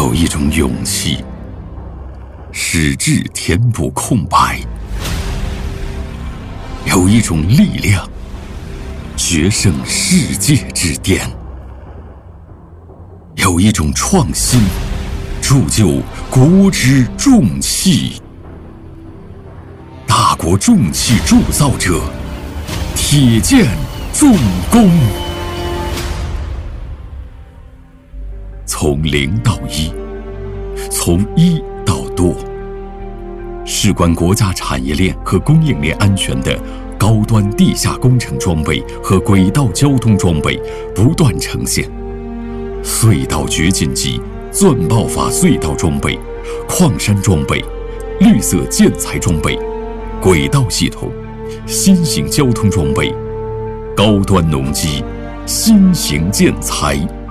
有一种勇气，矢志填补空白；有一种力量，决胜世界之巅；有一种创新，铸就国之重器。大国重器铸造者，铁剑重工。从零到一，从一到多，事关国家产业链和供应链安全的高端地下工程装备和轨道交通装备不断呈现。隧道掘进机、钻爆法隧道装备、矿山装备、绿色建材装备、轨道系统、新型交通装备、高端农机、新型建材。